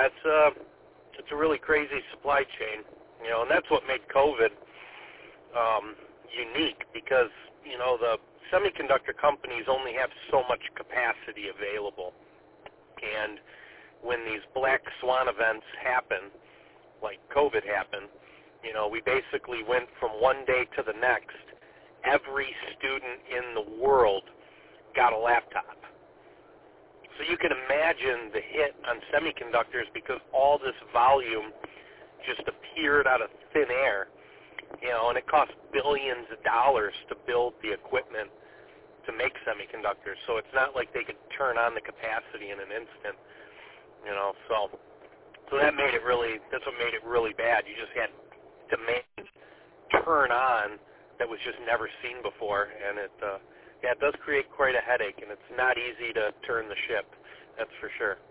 Yeah, it's a really crazy supply chain, and that's what made COVID unique, because the semiconductor companies only have so much capacity available, and when these black swan events happen, like COVID happened, we basically went from one day to the next. Every student in the world got a laptop. So you can imagine the hit on semiconductors, because all this volume just appeared out of thin air, and it cost billions of dollars to build the equipment to make semiconductors. So it's not like they could turn on the capacity in an instant, So that's what made it really bad. You just had demand turn on that was just never seen before, and it does create quite a headache, and it's not easy to turn the ship, that's for sure.